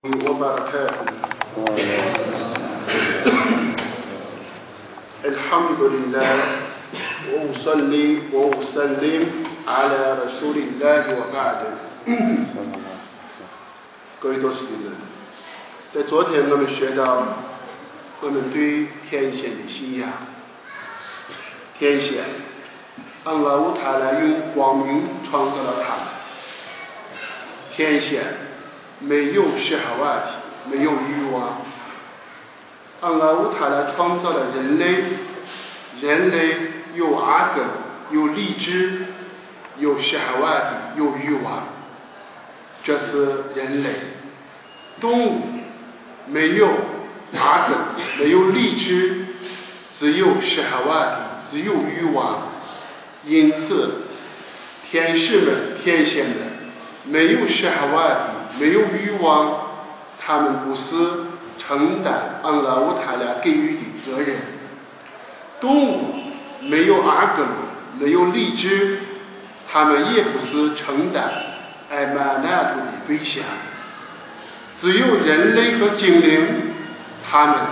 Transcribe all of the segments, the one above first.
وبركاته. الحمد لله وأصلي وأسلم على رسول الله وبعد. 各位多士弟们，在昨天我们学到我们对天线的信仰。天线，安拉乌塔拉用光明创造了它们。天线没有舍哈瓦体，没有欲望。安拉乌塔拉创造了人类，人类有阿根，有理智，有舍哈瓦体，有欲望，这是人类。动物没有阿根，没有理智，只有舍哈瓦体，只有欲望。因此天使们、天仙们没有舍哈瓦体，没有欲望，他们不是承担安拉乌塔拉给予的责任。动物没有阿格鲁，没有理智，他们也不是承担艾玛纳图的对象。只有人类和精灵，他们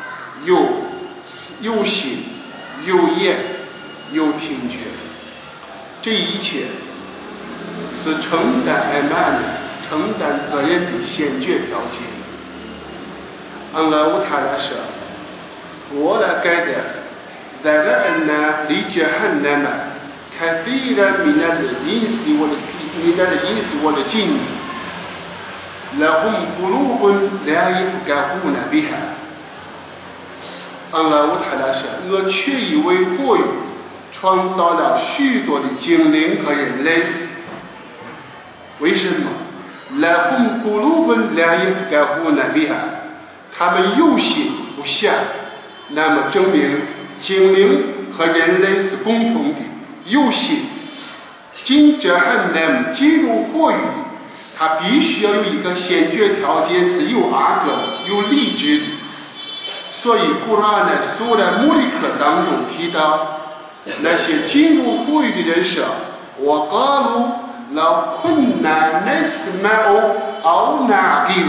有心、有眼、有听觉，这一切是承担艾玛纳、承担责任的先决条件。安拉乌塔拉说：“我来盖的ذرأنا لجهنم كثيرا من الإنس والجن لهم قلوب لا يفقهون بها。”安拉乌塔拉说：“我却已为火域创造了许多的精灵和人类。为什么？لهم قلوب لا يفقهون بها，他们有心不想，那么证明精灵和人类是共同的。有心进Jahannam进入火域，它必须要有一个先决条件，是有阿格有理智的。所以古兰在苏拉穆里克当中提到，那些进入火域的人说：“我告诉老困难نسمع أو نعقل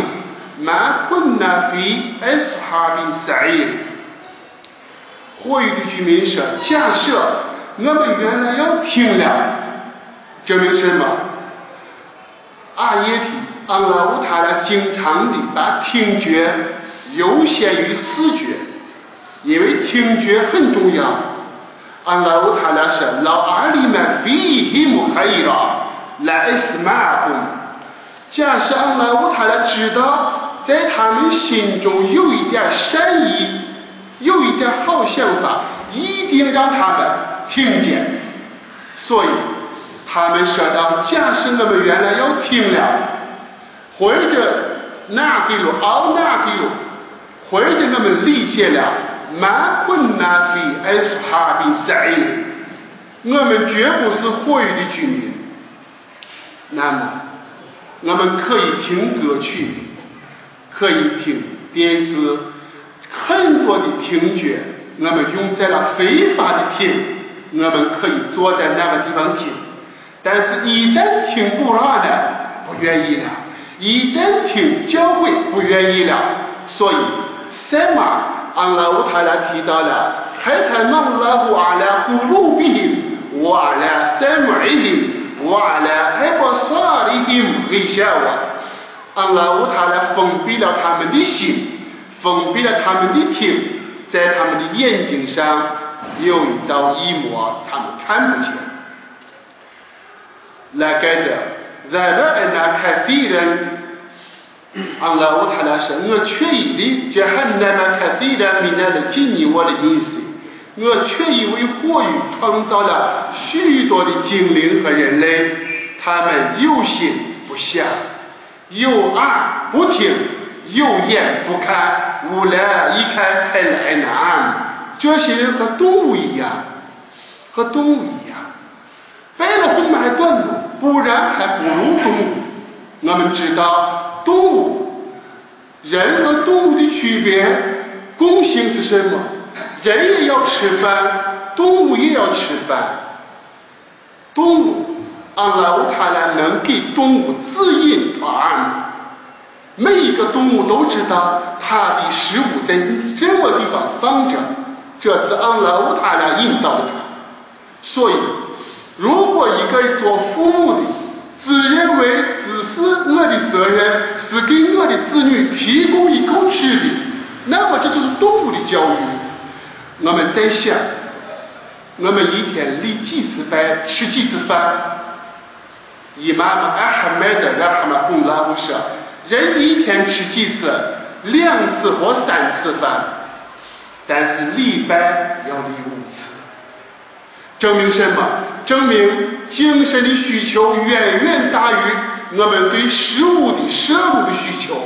ما كنا في أصحاب السعير。”火域的居民说：“假设我们原来要听了，证明什么？阿耶提安拉乌塔拉经常的把听觉优先于视觉，因为听觉很重要。安拉乌塔拉说：“老阿里曼فيهم خيرا لا أسمعهم。”假设安拉乌塔拉知道在他们心中有一点善意，有一点好想法，一定让他们听见。所以他们说到：“假设我们原来要听了，或者那给了熬那给了，或者我们理解了，ما كنا في أصحاب السعير，我们绝不是火域的居民。那么我们可以听歌曲，可以听电视，很多的听觉我们用在了非法的听，我们可以坐在那个地方听。但是一旦听古兰呢，不愿意了；一旦听教会，不愿意了。所以塞马安拉乌塔拉提到了ختم الله على قلوبهم وعلى سمعهم وعلى أبصارهم غشاوة。安拉乌塔拉封闭了他们的心，封闭了他们的听，在他们的眼睛上有一道衣膜，他们看不见。لقد ذرأنا كثيرا，安拉乌塔拉说：“我确已的Jahannam كثيرا من الجن والإنس，我确已为火域创造了许多的精灵和人类，他们有心不想，有耳不听，有眼不看。أولئك كالأنعام，这些人和动物一样，和动物一样。白了红买断路，不然还不如动物。我们知道动物，人和动物的区别，共性是什么？人也要吃饭，动物也要吃饭。动物，安拉乌塔拉能给动物指引答案。 每一个动物都知道它的食物在什么地方放着，这是安拉乌塔拉引导的它。所以如果一个做父母的自认为只是我的责任是给我的子女提供一口吃的，那么这就是动物的教育。我们在想，我们一天立几次班，吃几次饭？伊玛目阿哈迈德让他们红拉不说，人一天吃几次？2次或3次饭，但是礼拜要立5次。证明什么？证明精神的需求远远大于我们对食物的摄入的需求。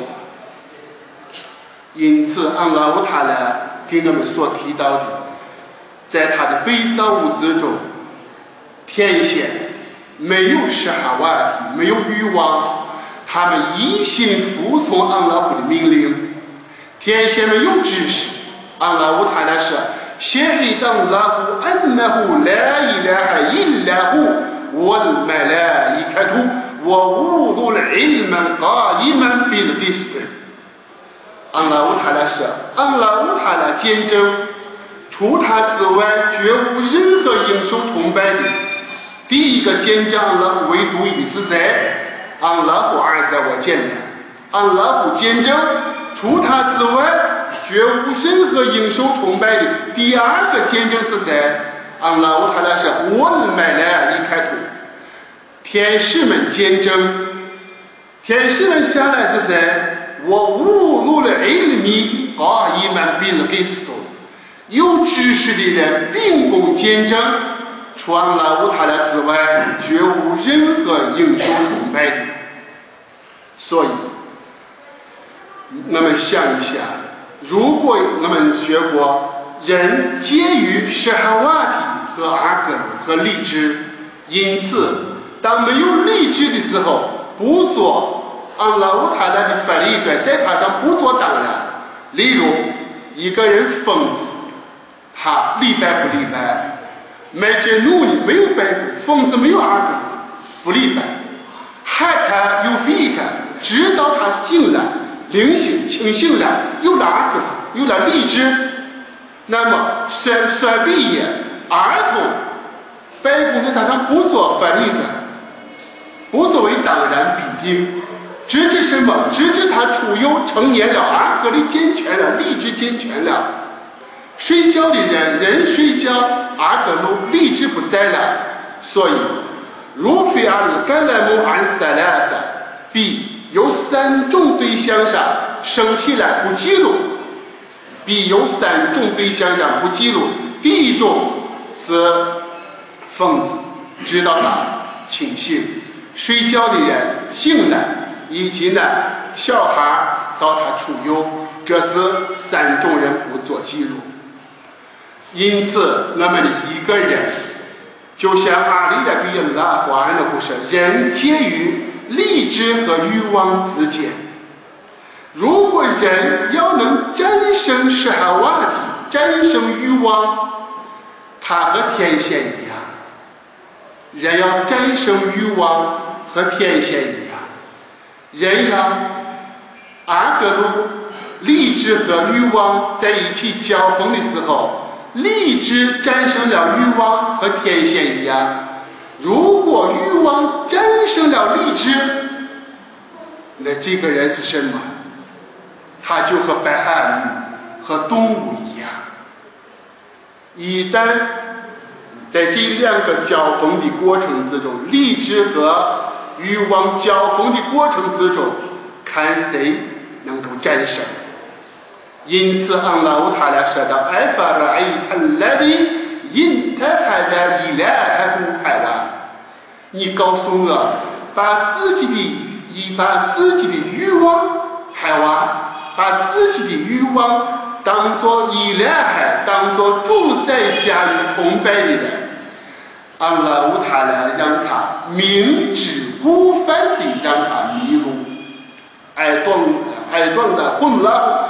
因此安拉乌塔拉给我们所提到的，在他的被造物之中，天仙没有施哈瓦提，没有欲望，他们一心服从安拉夫的命令。天仙们有知识，安拉乌塔拉说شهد الله أنه لا إله إلا هو والملائكة وأولو العلم قائما بالقسط。安拉乌塔拉说，安拉乌塔拉见证，除他之外绝无任何应受崇拜的。第一个见证安拉夫唯独一的是谁？安拉夫阿塞我见证，安拉夫见证，除他之外绝无任何应受崇拜的。第二个见证是谁？安拉乌塔拉说我买来一开头，天使们见证，天使们下来是谁？我误入了ilmi qa'iman bil qist，有知识的人秉公见证，除安拉乌塔拉之外绝无任何应受崇拜的。所以我们想一下，如果我们学过人介于施哈瓦提和阿格和理智，因此当没有理智的时候，不做安拉乌塔拉的法律的，在他上不做当然。例如一个人疯子，他礼拜不礼拜？麦杰努尼没有拜过，疯子没有阿格不礼拜，害他有费他，直到他醒了，灵性清醒了，有了阿格，有了理智。那么算毕业儿童拜公在他上不做法律的，不作为当然必定，直至什么？直至他出幼成年了，阿格力健全了，理智健全了。睡觉的人睡觉，阿格鲁理智不在了。所以如非阿里盖莱姆安塞莱萨，必由3种对象上生起来不记录，必由3种对象上不记录。第一种是疯子，直到他清醒；睡觉的人醒了，以及呢小孩到他出幼，这是3种人不做记录。因此我们的一个人就像阿里的比拉华安的故事，人介于理智和欲望之间。如果人要能战胜施哈瓦提，战胜欲望，他和天仙一样。人要战胜欲望和天仙一样，人要阿格鲁理智和欲望在一起交锋的时候，理智战胜了欲望和天仙一样。如果欲望战胜了理智，那这个人是什么？他就和白哈姆和动物一样。一旦在这2个交锋的过程之中，理智和欲望交锋的过程之中，看谁能够战胜。因此安拉乌塔拉说到艾法尔艾塔拉的因他还在依赖他不海湾，你告诉我，把自己的欲望海湾，把自己的欲望当作依赖海，当作主宰加以崇拜的人，安拉乌塔拉让他明知故犯地让他迷路，爱断的混乱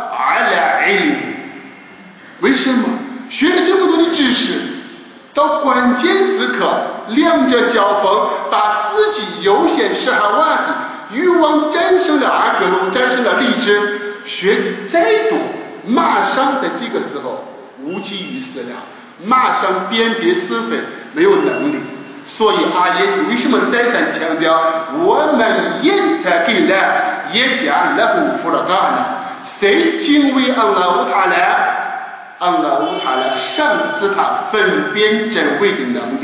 为什么学了这么多的知识，到关键时刻2者交锋，把自己优先施哈瓦的欲望战胜了阿格鲁，战胜了理智，学的再多，马上在这个时候无济于事了，马上辨别是非没有能力。所以阿耶为什么再三强调我们也才给了也讲了付了干呢？谁敬畏安拉乌塔来，安拉乌塔来赏赐他分辨真伪的能力。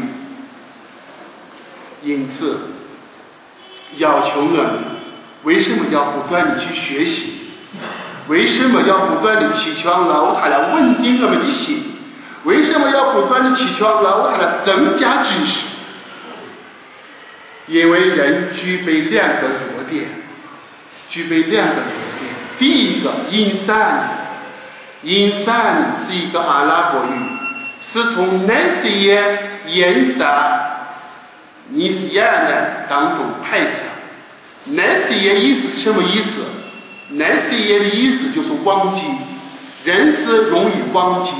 因此要求我们为什么要不断的去学习，为什么要不断的祈求安拉乌塔来稳定我们的心，为什么要不断的祈求安拉乌塔来增加知识？因为人具备两个弱点，第一个因散是一个阿拉伯语，是从那些颜色尼西亚呢当中派生。那些意思是什么意思？那些的意思就是忘记，人是容易忘记。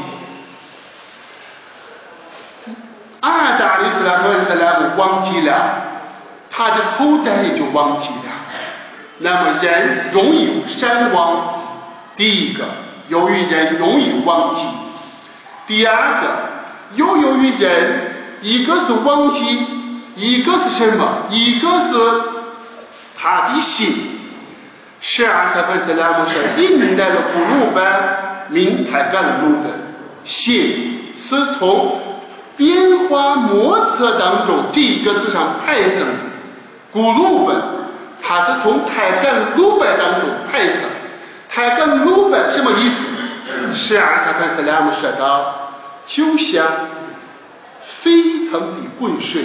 阿达里斯拉特斯拉姆忘记了，他的后代也就忘记了。那么人容易善忘，第一个由于人容易忘记，第二个又由于人一个是忘记，一个是什么？一个是他的心。是阿萨芬斯拉姆说印代的古鲁班明太干路的心是从变化莫测当中这一个字上派生的。古鲁本它是从太干鲁本当中派生。太干鲁本什么意思？是阿萨芬斯拉姆说到就像沸腾的滚水，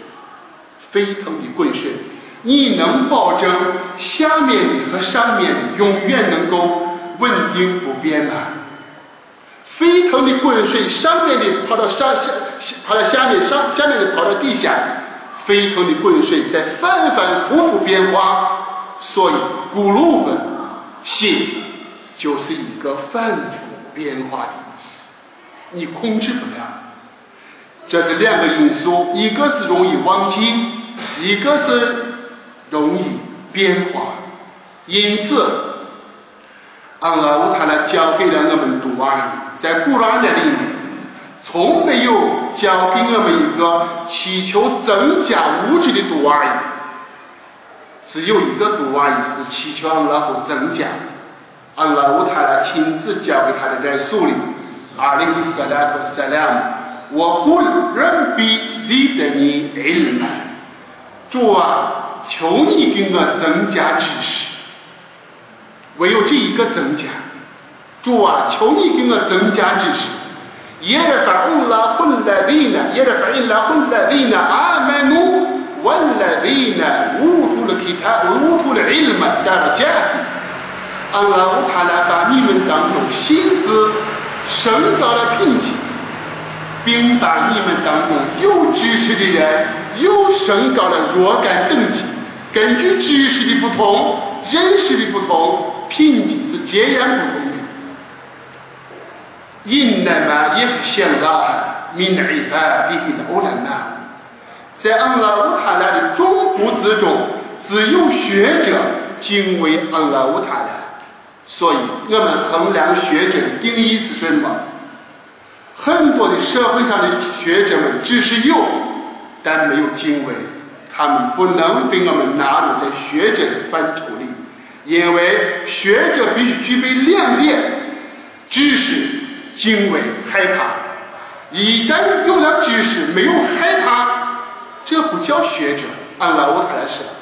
你能保证下面的和上面的永远能够稳定不变吗？沸腾的滚水，上面的跑到下面，下面的跑到地下，沸腾的滚水在反反复复变化。所以古鲁本心就是一个反复变化的意思，你控制不了。这是两个因素，一个是容易忘记，一个是容易变化。因此安拉乌塔拉教给了我们读阿语，在古兰的里面从没有教给我们一个祈求增加物质的读阿语，只有一个读阿语是祈求安拉会增加。安拉乌塔拉亲自教给他的在书里阿里伊萨拉特萨拉姆，我故人比自的你ilm，主啊，求你给我增加知识。唯有这一个增加，主啊，求你给我增加知识。يرفع الله الذين آمنوا والذين أوتوا الكتاب وأوتوا العلم درجات。安拉乌塔拉把你们当中心思升高了品级，并把你们当中有知识的人又升高了若干等级。根据知识的不同，认识的不同，品级是截然不同的。إنما يخشى الله من عباده العلماء，在安拉乌塔拉的众仆之中，只有学者敬畏安拉乌塔拉。所以我们衡量学者的定义是什么？很多的社会上的学者们只是有，但没有敬畏，他们不能被我们纳入在学者的范畴里，因为学者必须具备两点：知识、敬畏、害怕。一旦有了知识，没有害怕，这不叫学者。安拉乌塔拉说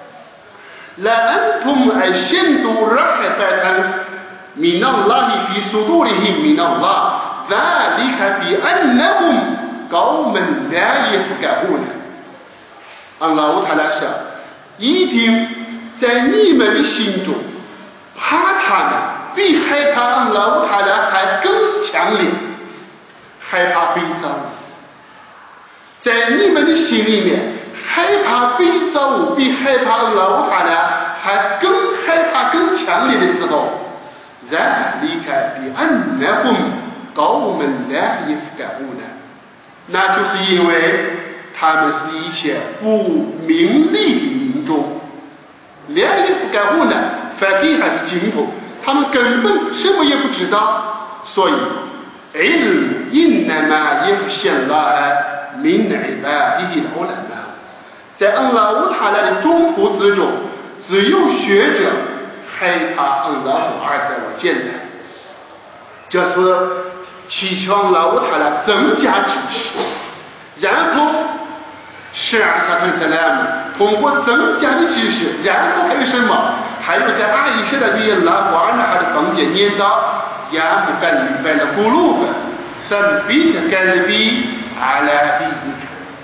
لأنتم أشد رهبة من الله في صدورهم من الله ذلك بأنهم قوم لا يفقهون。安拉乌塔拉说，一定在你们的心中怕他们比害怕安拉乌塔拉还更强烈，害怕被造物。在你们的心里面，害怕被造物比害怕安拉乌塔拉还更害怕更强烈的时候，ذلك بأنهم قوم لا يفقهون，那就是因为他们是一些不明理的民众。 连也不敢问呢，反给还是精通，他们根本什么也不知道。所以ilm innama yakhsha Allah min ibadihi al-ulama， 在安拉乌塔拉的众仆之中，只有学者害怕安拉胡二在我见的，这是祈求安拉乌塔拉增加知识，然后12萨坦萨拉姆通过增加的知识，然后还有什么？还有在阿伊什的语言拉胡二呢，他的房间念到呀木干里边的咕噜的，ثبت قلبي على دينك，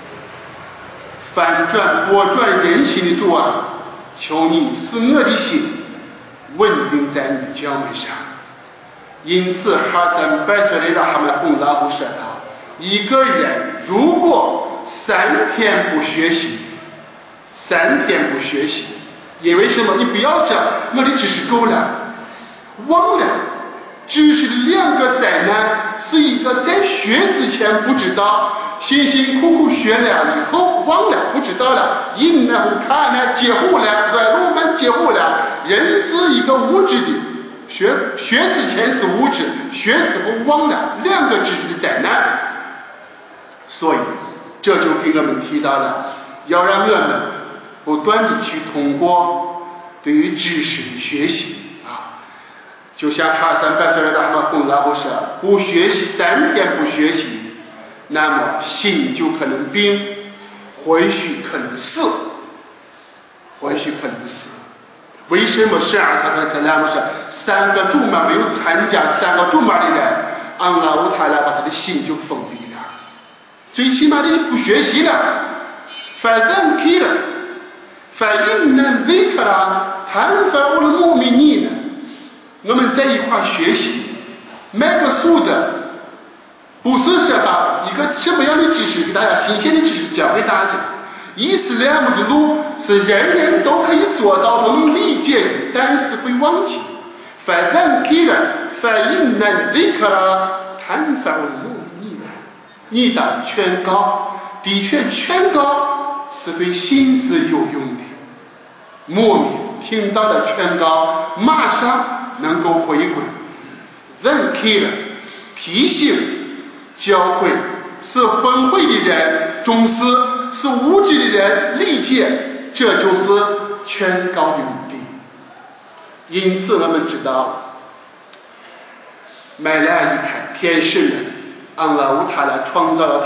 反转拨转人心的主啊，求你使我的心稳定在你的教门上。因此哈桑拜色里拉哈曼洪拉胡说道，一个人如果3天不学习，3天不学习，因为什么？你不要讲我的知识够了，忘了。知识的2个灾难，是一个在学之前不知道，辛辛苦苦学了以后忘了不知道了，因那不看呢结糊了，在我们结糊了。人是一个无知的，学之前是无知，学之后忘了，2个知识的灾难。所以这就给我们提到了，要让我们不断的去通过对于知识的学习啊，就像哈桑拜色尔拉哈洪拉胡说，不学习3天不学习，那么心就可能病，或许可能死，为什么12萨坦萨拉姆说3个主马没有参加3个主马的人，安拉乌塔拉把他的心就封闭了，最起码的不学习了，反给了，反应能为克拉汉法乌鲁穆米尼呢？我们在一块学习，买个书的，不是说把一个什么样的知识给大家，新鲜的知识教给大家。伊斯兰的路是人人都可以做到，都能理解的，但是会忘记。反给了，反应能为克拉汉法乌鲁穆米尼呢？你的劝告，的确劝告是对心是有用的。牧民听到了劝告，马上能够回归。认可了，提醒、教诲，是昏会的人重视，是无知的人理解，这就是劝告的目的。因此我们知道，麦来一看天使们，安拉乌塔拉创造了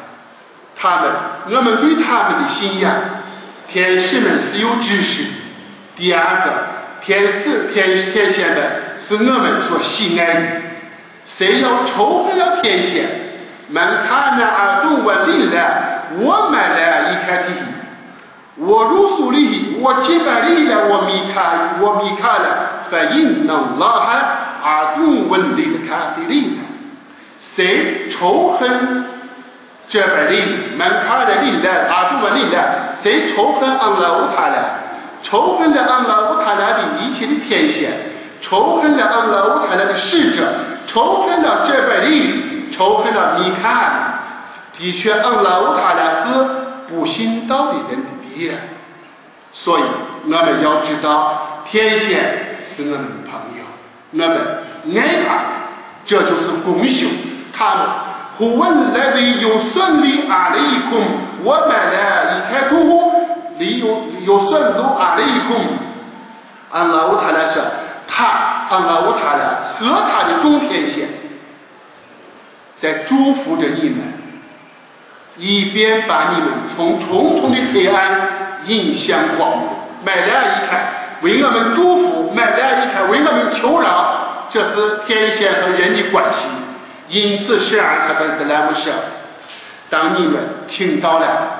我们对他们的信仰，天使们是有知识的。第2个，天仙们是我们所喜爱的。谁要仇恨了天仙，man kana aduwwan lillah wa malaikatihi wa rusulihi wa jibrila wa mikala fa inna allaha aduwwan lil kafirin。谁仇恨这本令man kana lillah aduwwan lillah，谁仇恨安拉乌塔拉，仇恨了安拉乌塔拉的一切的天仙，仇恨了安拉乌塔拉的使者，仇恨了这本令，仇恨了米卡尔。的确安拉乌塔拉是不信道的人的敌人。所以我们要知道，天仙是我们的朋友，我们爱他们，这就是功修。他们huwa alladhi yusalli alaykum wa malaikatuhu yusallu alaykum。安拉乌塔拉说，安拉乌塔拉和他的众天仙在祝福着你们，以便把你们从重重的黑暗引向光明。麦来一看为我们祝福，麦来一看为我们求饶，这是天仙和人的关系。因此12萨坦斯拉姆说，当你们听到了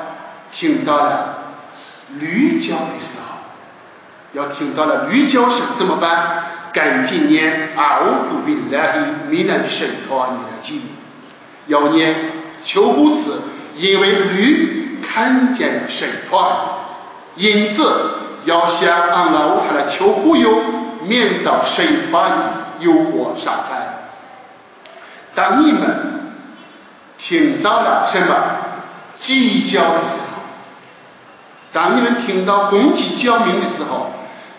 驴叫的时候，要听到了驴叫声怎么办？赶紧念A'udhu billahi minash shaitanir rajim，要念求护词，因为驴看见了神团，因此要向安拉乌塔拉求护佑，免遭神团诱惑杀害。当你们听到了什么鸡叫的时候，当你们听到公鸡叫鸣的时候，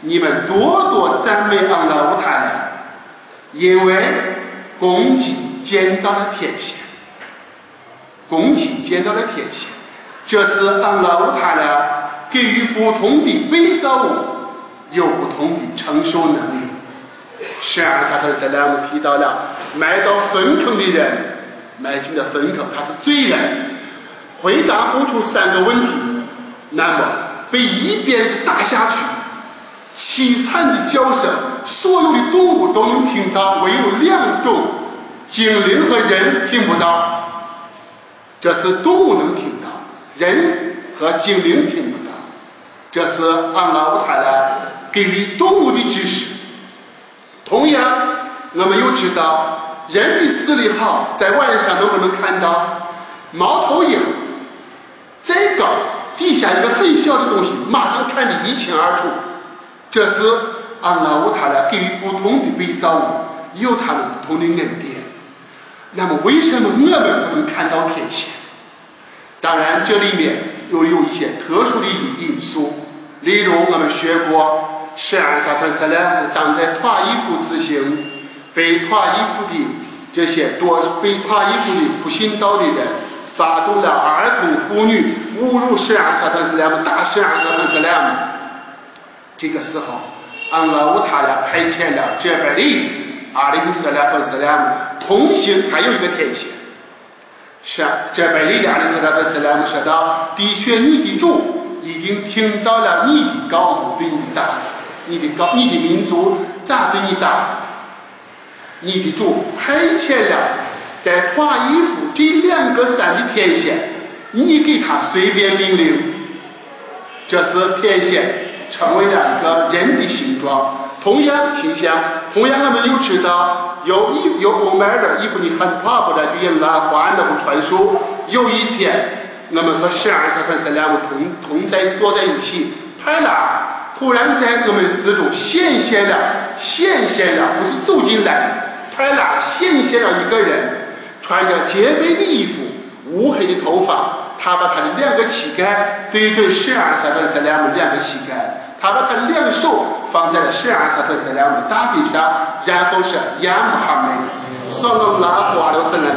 你们多多赞美安拉乌塔拉，因为公鸡见到了天线，公鸡见到了天线，这是安拉乌塔拉给予不同的被造物有不同的承受能力。圣安萨特塞拉姆提到了埋到坟坑的人，埋进的坟坑他是罪人，回答不出3个问题，那么被一鞭子打下去，凄惨的叫声所有的动物都能听到，唯有2种精灵和人听不到。这是动物能听到，人和精灵听不到。这是安拉乌塔拉给予动物的知识。同样我们又知道人的视力好，在晚上能不能看到猫头鹰再高，地下一个很小的东西马上看得一清二楚。这是安拉乌塔拉给予不同的被造物有他们不同的恩典。那么为什么我们不能看到天线？当然这里面又有一些特殊的因素，例如我们学过圣安萨特塞拉姆当在塔伊夫之行，被塔伊夫的这些被塔伊夫的不信道的人发动了儿童妇女侮辱圣安萨特塞拉姆，打圣安萨特塞拉姆。这个时候安拉乌塔拉派遣了这百里阿里斯拉特塞拉姆同行，还有一个天线。是这百里阿里斯拉特塞拉姆说道，的确你的主已经听到了你的高牧对你的答复，你的民族咋对你答复？你的主派遣了在塔伊夫这2个山的天线，你给他随便命令。这是天线成为了一个人的形状，同样形象。同样我们又知道有欧麦尔伊布尼汉帕布的对拉华安的传说，有一天我们和圣安萨特塞拉姆坐在一起，泰拉突然在我们之中显现了，不是走进来，泰拉显现了一个人，穿着洁白的衣服，乌黑的头发，他把他的2个膝盖对准圣安萨特塞拉姆2个膝盖，他把他2个手放在了圣安萨特塞拉姆的大腿上，然后是呀穆罕默德صلى الله عليه وسلم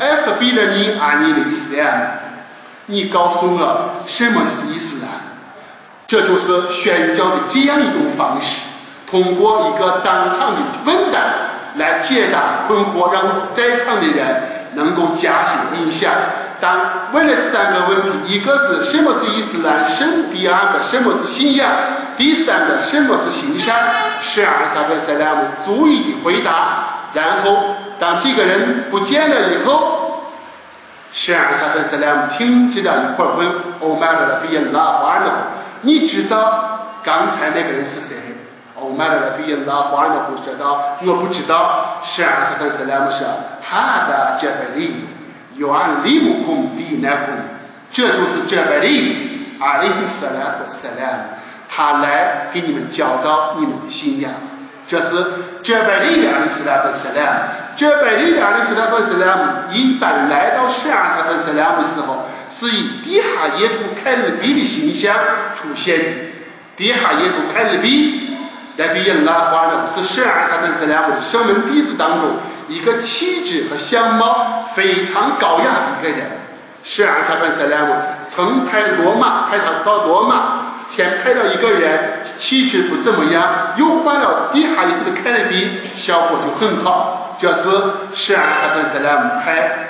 أخبرني عن الإسلام，你告诉我什么是伊斯兰。这就是宣教的这样一种方式，通过一个当场的问答来解答困惑，让在场的人能够加深印象。当问了3个问题，一个是什么是伊斯兰，第2个什么是信仰，第3个什么是行善，圣安萨特塞拉姆逐一的回答。然后当这个人不见了以后，圣安萨特塞拉姆停止了一会儿，问欧麦尔的对拉华呢，你知道刚才那个人是谁？欧麦尔的对拉华呢说道，我不知道。圣安萨特塞拉姆说，哈达这百里有安利姆库迪奈库，这就是这百里阿里斯拉特塞拉姆，他来给你们教导你们的信仰。这是这百里阿里斯拉特塞拉姆，这百里阿里斯拉特塞拉姆一般来到圣安萨特塞拉姆的时候，是以迪哈耶图凯尔比的形象出现的。迪哈耶图凯尔比来对拉华人是圣安萨特塞拉姆的圣门弟子当中一个气质和相貌非常高雅的一个人。圣安萨特塞拉姆曾派他到罗马，先派到一个人气质不怎么样，又换了迪哈耶图的凯尔比，效果就很好。这是圣安萨特塞拉姆派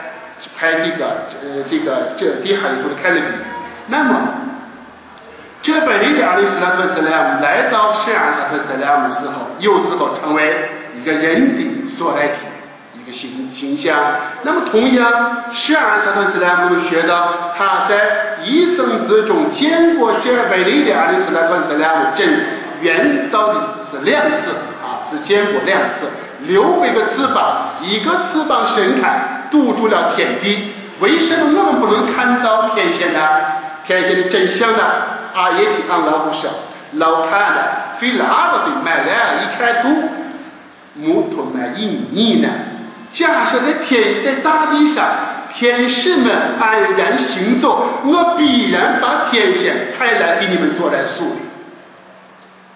这迪哈耶图的凯尔比。那么这本里的阿里斯拉特塞拉姆来到圣安萨特塞拉姆时候，有时候成为一个人的所在体，一个形象。那么同样圣安萨特塞拉姆学到他在一生之中见过这本里的阿里斯拉特塞拉姆真原造的是2次只见过2次，600个翅膀，一个翅膀伸开堵住了天地。为什么我们不能看到天线呢？天线的真相呢？阿耶提安拉不说，老看了非拉的买来一开肚，木头买1呢。假设在大地上，天使们安然行走，我必然把天线派来给你们坐在树里。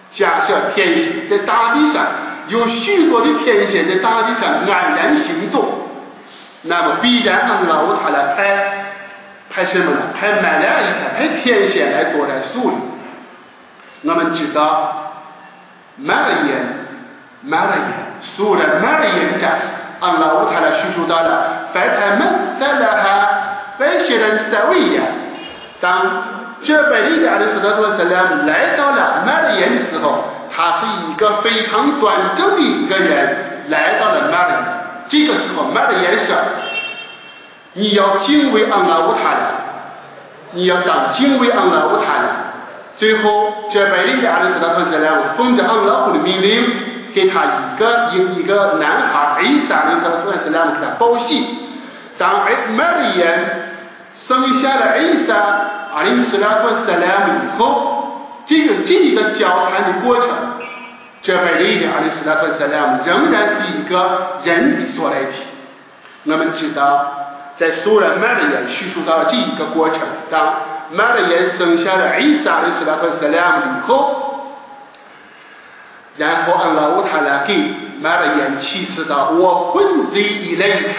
假设天线在大地上有许多的天线在大地上安然行走，那么必然安拉乌塔来派什么呢？派马来一派，派天线来坐在树里。我们知道马来言苏然马来言讲安拉乌塔来叙述到了فَتَمَثَّلَهَا بَشَرًا سَوِيًّا。当这百里亚的使徒萨拉姆来到了马来言的时候，他是一个非常端正的一个人来到了马来言。这个时候马来言说，你要敬畏安拉乌塔来，你要当敬畏安拉乌塔来。最后这百里亚的使徒萨拉姆奉着安拉的命令，给他一个男孩伊萨的使徒萨拉姆给他报喜。当马来言生下了伊萨阿里斯拉特萨拉姆以后，这一个交谈的过程，这百里亚的斯拉特萨拉姆仍然是一个人的所来体。我们知道在苏然马来言叙述到了这一个过程，当马来言生下了伊萨阿里斯拉特萨拉姆以后，然后安拉乌塔拉给马来言启示到我混贼以来看，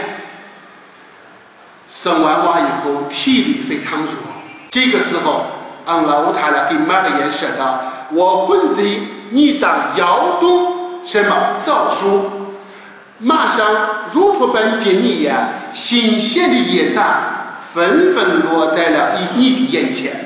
生完娃以后体力非常弱。这个时候安拉乌塔拉给马来言说道，我混贼你当摇动什么枣树，马上如同本杰尼一样，新鲜的叶子纷纷落在了你的眼前。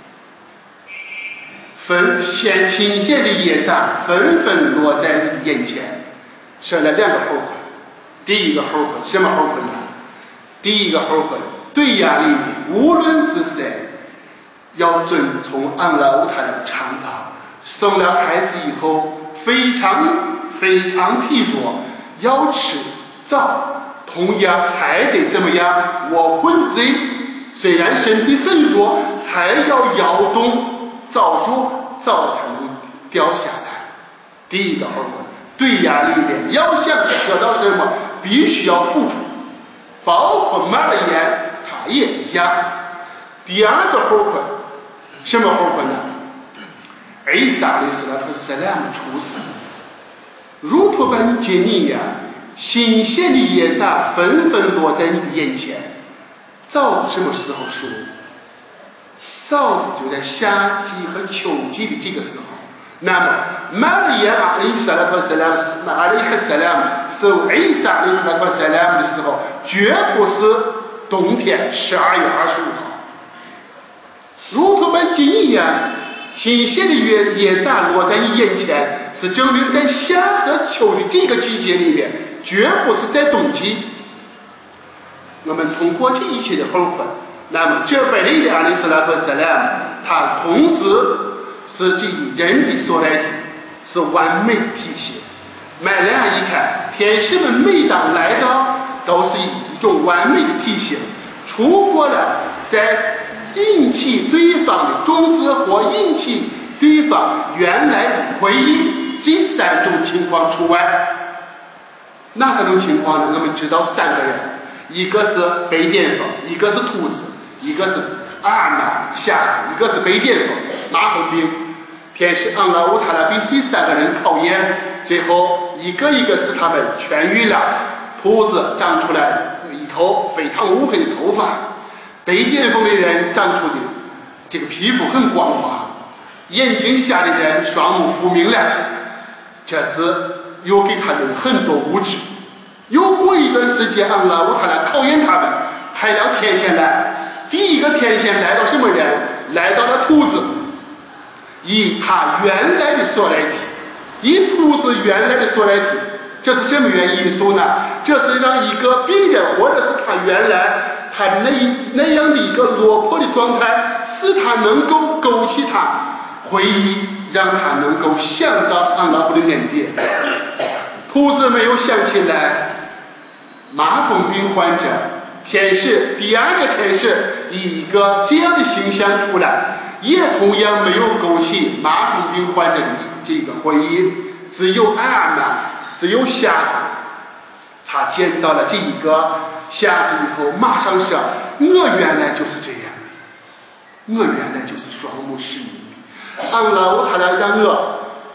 新鲜的叶子纷纷落在你的眼前。说了两个后悔。第一个后悔什么后悔呢？第一个后悔对压力的无论是谁要遵从安拉乌塔的倡导，生了孩子以后非常非常体弱，要吃枣，同样还得怎么样？我混贼，虽然身体很弱，还要摇动枣树，枣才能掉下来。第一个后果，对压力的要想得到什么，必须要付出，包括马来言，它也一样。第二个后果，什么后果呢？伊萨阿里斯拉特萨拉姆出生，如同本杰尼亚，新鲜的叶子纷纷落在你的眼前。枣子什么时候熟？枣子就在夏季和秋季的这个时候。那么马利亚阿里萨拉特萨拉姆受伊萨阿里萨拉特萨拉姆的时候，绝不是冬天12月25号。如同本杰尼亚，新鲜的叶子落在你眼前，是证明在夏和秋的这个季节里面，绝不是在冬季。我们通过这一切的后悔，那么这百里的阿里斯拉特萨拉姆，他同时是这一人的所来体，是完美的体现。买来一看，天使们每当来到，都是一种完美的体现，除过了在引起对方的重视或引起对方原来的回应这3种情况除外。哪3种情况呢？我们知道3个人，一个是白癜风，一个是秃子，一个是阿玛瞎子，一个是白癜风麻风病。天使安拉乌塔拉对这3个人考验，最后一个一个使他们痊愈了。秃子长出来一头非常乌黑的头发，白癜风的人长出的这个皮肤很光滑，眼睛瞎的人双目复明了。这是又给他们很多物质。又过一段时间，安拉乌塔拉考验他们，派了天线来。第一个天线来到什么人？来到了秃子，以他原来的所来体，以秃子原来的所来体。这是什么因素呢？这是让一个病人，或者是他原来他那样的一个落魄的状态，使他能够勾起他回忆，让他能够想到安拉布的恩典。秃子没有想起来，麻风病患者，天使第2个天使以一个这样的形象出来，也同样没有勾起麻风病患者的这个回忆。只有阿玛，只有瞎子，他见到了这一个瞎子以后，马上说：“我原来就是这样的，我原来就是双目失明的。安拉乌塔拉让我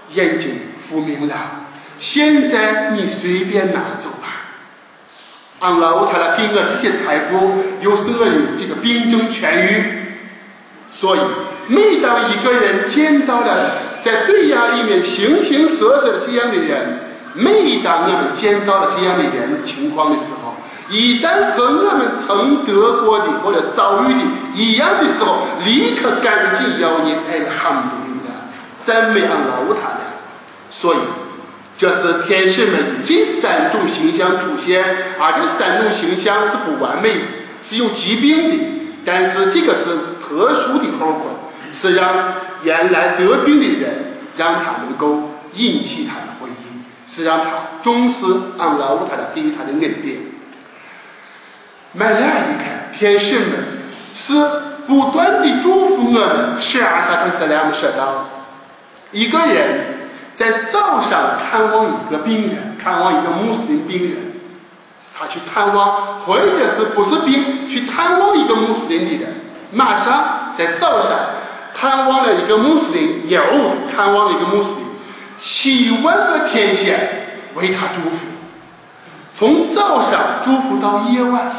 眼睛复明了，现在你随便拿走吧。安拉乌塔拉给我这些财富，又使我的这个病症痊愈。所以每当一个人见到了在对呀里面形形色色的这样的人，每当我们见到了这样的人情况的时候，一旦和我们曾得过的或者遭遇的一样的时候，立刻赶紧要念Alhamdulillah，赞美安拉乌塔拉。所以这是天使们的这三种形象出现，而这三种形象是不完美的，是有疾病的，但是这个是特殊的后果，是让原来得病的人让他能够引起他的回忆，是让他重视安拉乌塔拉给予他的恩典。麦来一看，天使们是不断的祝福我们。是阿萨克斯莱姆说道，一个人在早上看望一个病人，看望一个穆斯林病人，他去探望，或者是不是病，去探望一个穆斯林的人，马上在早上探望了一个穆斯林，也看望了一个穆斯林，7万个天使为他祝福，从早上祝福到夜晚，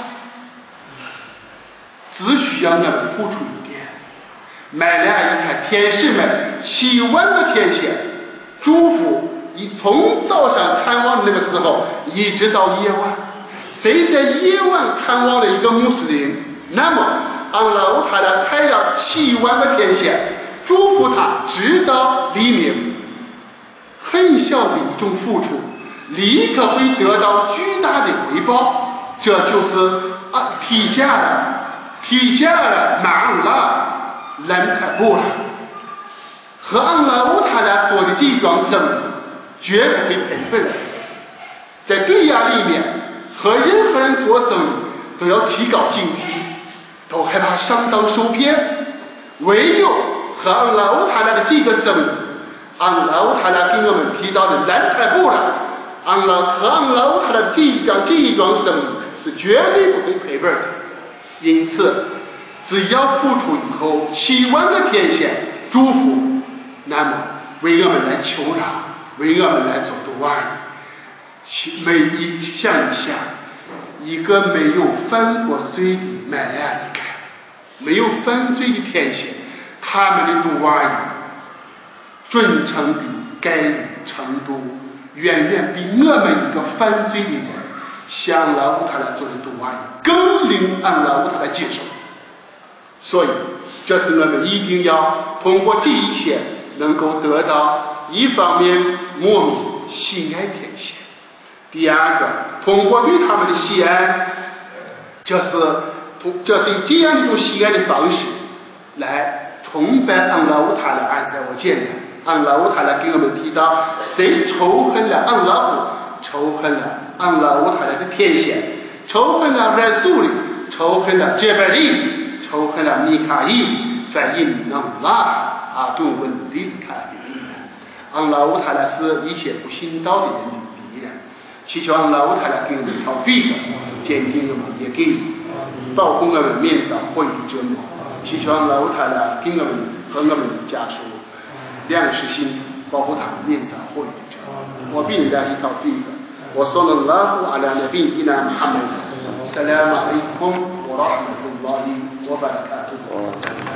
只需要我们付出一点。买了一看，天使们7万个天使祝福，从早上看望的那个时候一直到夜晚。谁在夜晚看望了一个穆斯林，那么安拉乌塔拉派了7万个天使祝福他直到黎明。很小的一种付出，立刻会得到巨大的回报，这就是提价了马拉兰塔布了。和安拉乌塔拉做的这一桩生意绝不会赔本。在对呀里面，和任何人做生意都要提高警惕，都害怕上当受骗。唯有和安拉乌塔拉的这个生意，安拉乌塔拉给我们提到的兰塔布了，和安拉乌塔拉的这一桩生意是绝对不会赔本的。因此只要付出以后7万个天使祝福，那么为我们来求饶，为我们来做杜阿姨，想一想，一个没有犯过罪的麦来一看，没有犯罪的天使，他们的杜阿姨准成的概率程度远远比我们一个犯罪的人向安拉乌塔拉做的杜阿姨更令安拉乌塔拉接受。所以这是我们一定要通过这一切能够得到，一方面莫名喜爱天使，第二个通过对他们的喜爱，这是以这样一种喜爱的方式来崇拜安拉乌塔拉阿塞我见的。安拉乌塔拉给我们提到，谁仇恨了安拉乌，仇恨了安拉乌塔拉的天使，仇恨了拉苏里，仇恨了杰贝利，仇恨了米卡伊，反应能拉阿顿文里卡的敌人。安拉乌塔拉是一切不信道的人的敌人。祈求安拉乌塔拉给我们逃避的，坚定我们也给保护我们免遭火狱折磨。祈求安拉乌塔拉给我们和我们家属粮食心，保护他们免遭火狱折磨。我比你来逃避的。وصلى الله على نبينا محمد السلام عليكم ورحمة الله وبركاته